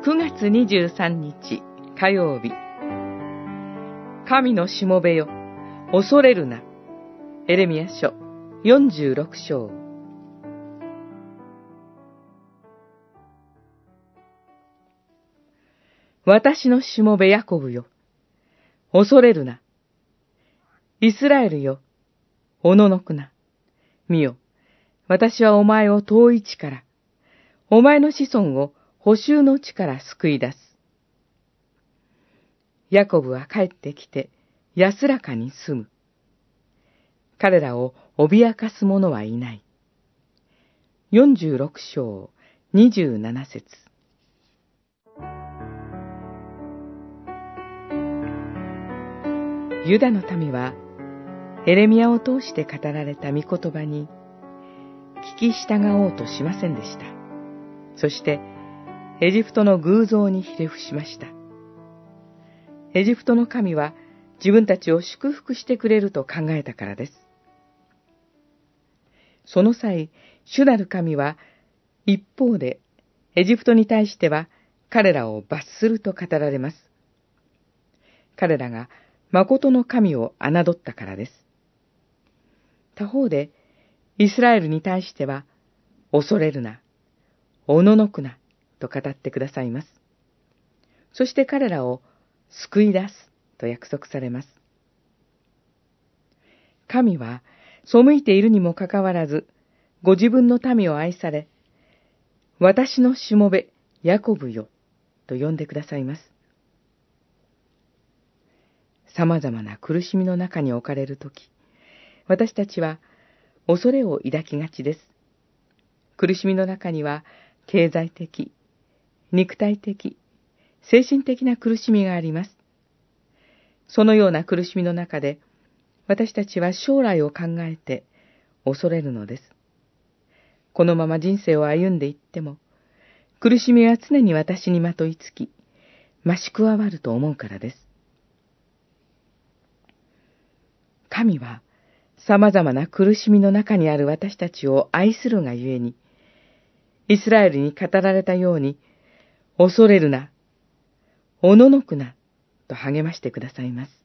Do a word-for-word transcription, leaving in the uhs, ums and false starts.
くがつにじゅうさんにち火曜日。神のしもべよ、恐れるな。エレミヤ書よんじゅうろくしょう。私のしもべヤコブよ、恐れるな。イスラエルよ、おののくな。見よ、私はお前を遠い地から、お前の子孫を捕囚の地から救い出す。ヤコブは帰ってきて安らかに住む。彼らを脅かす者はいない。よんじゅうろくしょうにじゅうななせつ。ユダの民はエレミヤを通して語られた御言葉に聞き従おうとしませんでした。そしてエジプトの偶像にひれ伏しました。エジプトの神は自分たちを祝福してくれると考えたからです。その際、主なる神は一方でエジプトに対しては彼らを罰すると語られます。彼らが誠の神を侮ったからです。他方でイスラエルに対しては恐れるな、おののくなと語ってくださいます。そして彼らを救い出すと約束されます。神は背いているにもかかわらず、ご自分の民を愛され、私のしもべヤコブよと呼んでくださいます。様々な苦しみの中に置かれるとき、私たちは恐れを抱きがちです。苦しみの中には経済的、肉体的、精神的な苦しみがあります。そのような苦しみの中で、私たちは将来を考えて恐れるのです。このまま人生を歩んでいっても、苦しみは常に私にまといつき、増し加わると思うからです。神は、様々な苦しみの中にある私たちを愛するがゆえに、イスラエルに語られたように、恐れるな、おののくな、と励ましてくださいます。